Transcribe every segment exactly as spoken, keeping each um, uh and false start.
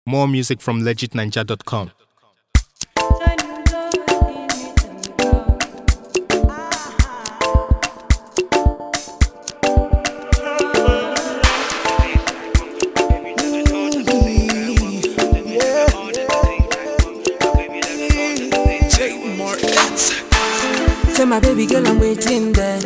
More music from legit ninja dot com. Tell my baby girl I'm waiting there.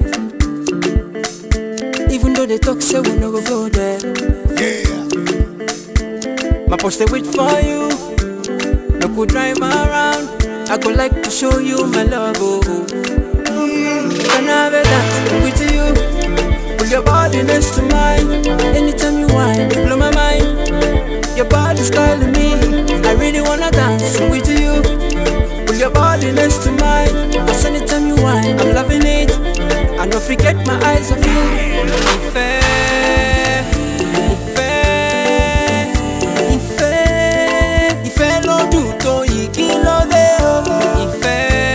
Even though they talk, say we no go go there. Yeah. My post they wait for you. No could drive around. I could like to show you my love. Oh, oh. Can I have a dance with you? Put your body next to mine. Anytime you whine, you blow my mind. Your body's calling me. I really wanna dance with you. Put your body next to mine. Cause anytime you whine, I'm loving it. I don't forget my eyes of you. Ife, Ife, Ife, Ife lo du to iki lo de o. Ife,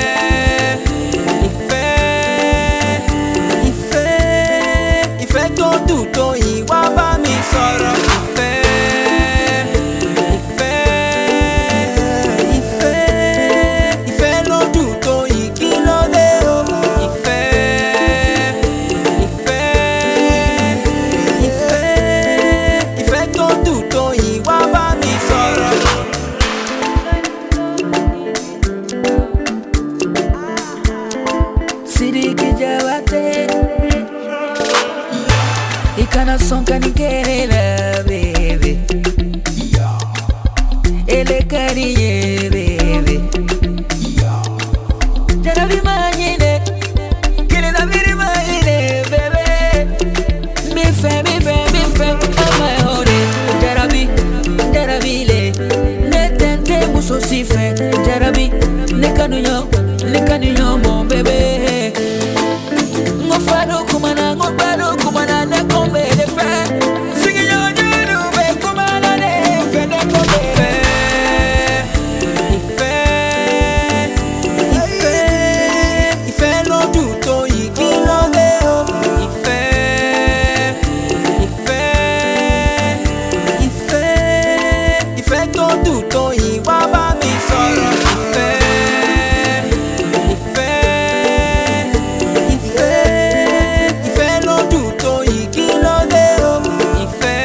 Ife, Ife, Ife to du to iwa ba mi sọ̀rọ̀. Ife, Ife, Ife, Ife lo du to iki lo de o. Ife, Ife, Ife, Ife to du to iwa ba mi sọ̀rọ̀. Sidiki Jawate, ikana sonka nikerela baby. Ele kariye baby. Jara bi manyine, kile na biri manyine baby. Mi fe mi fe mi fe, oh my honey. Jara bi, jara bi le, ne tente muso si fe. Jara bi, ne kanunyo, ne kanunyo mon baby. Ngofado kumana, ngofado kumana, ne kombe de fe. Singing your new be kumana de fe, ne kombe fe. Ife, Ife, Ife lo du to iki lo de o. Ife, Ife, Ife, Ife to du to iwa ba mi sọ̀rọ̀. Ife, Ife, Ife, Ife lo du to iki lo de o. Ife,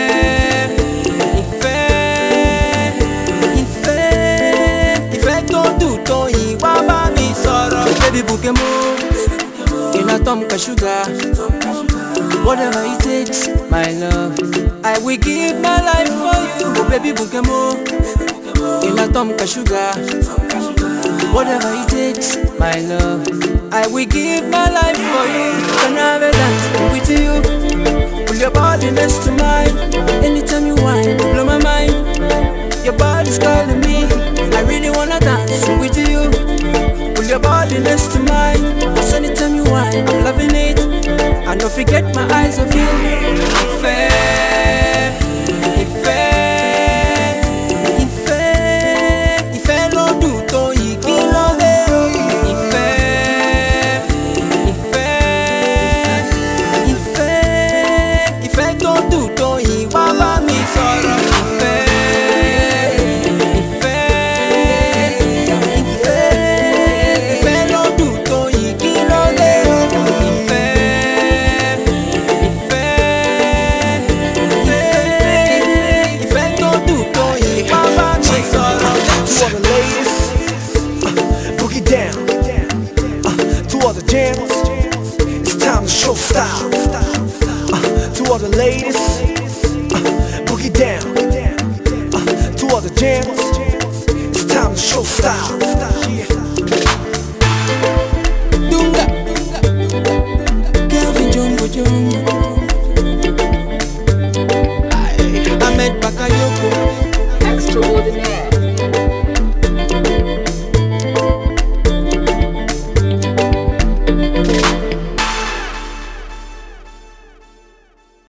Ife, Ife, Ife to du to iwa ba mi sọ̀rọ̀. Baby Bukemo, in a Tomka sugar, whatever it takes, my love, I will give my life for you. Oh, baby Bukemo, in a Tomka sugar, whatever it takes, my love, I will give my life for you. Can I have a dance with you? Put your body next to mine. Anytime you whine, you blow my mind. Your body's calling me. I really wanna dance with you. Put your body next to mine. Cause anytime you whine, I'm loving it. I don't forget my eyes of you. Ife, Ife, Ife, Ife lo du to iki lo de o. Ife, Ife, Ife, Ife to du to iwa ba mi sọ̀rọ̀. Ife, Ife, Ife, Ife lo du to iki lo de o. Ife, Ife, Ife, Ife to du to iwa ba mi sọ̀rọ̀. To all the ladies, uh, boogie down. Uh, to all the gents, it's time to show style. Uh, to all the ladies, uh, boogie down. Uh, to all the gents, it's time to show style.